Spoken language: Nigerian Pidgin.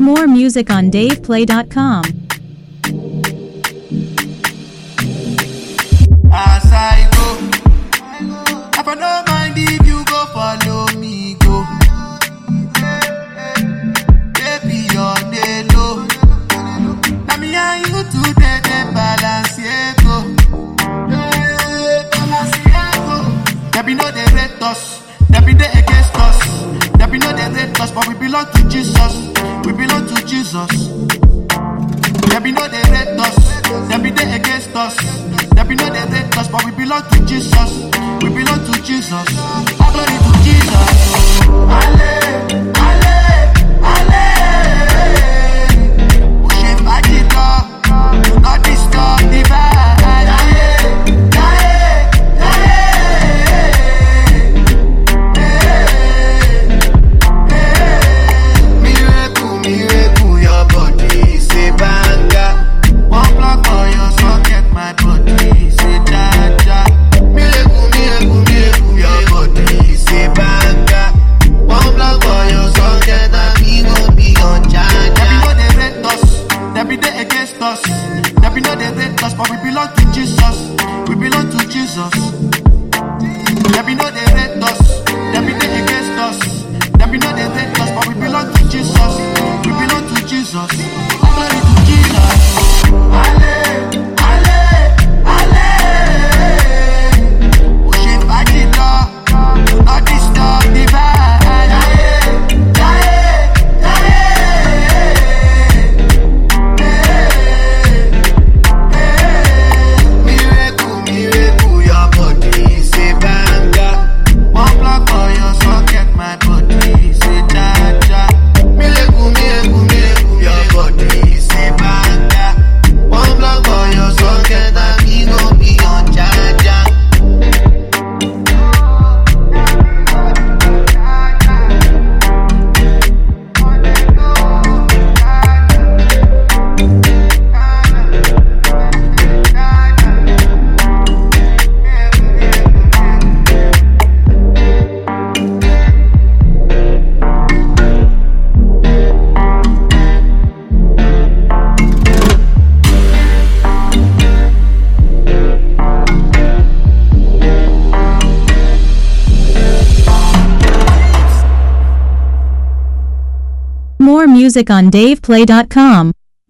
More music on DavePlay.com. As I go, I don't mind if you go follow me, go. Baby, you're the low. Now me and you today, the balance, yeah, go. There be no they rate us, there be they against us. There be no they rate us, but we belong to Jesus. We belong to Jesus. There be no they rate us, there be they against us. There be no they rate us, but we belong to Jesus. We belong to Jesus. Glory to Jesus. Ale, ale, ale. Push it back it up, do not disturb the vibe. Miracle, your body say banga. One block for your socket, my body say jaja. Miracle, your body say banga. One block for your socket, and me gon' be on jaja. There be no they rate us, there be they against us. There be no they rate us, but we belong to Jesus. We belong to Jesus. There be no they rate us, there be they against us. There be no they rate us, but we belong to Jesus. We belong to Jesus. Glory to Jesus. Ale, ale, ale. Push it back it up, do not disturb the vibe. Miracle, your body say banga. One block for your socket, my body say jaja. Miracle, your body say banga. One block for your socket, and me gon' be on jaja. More music on DavePlay.com.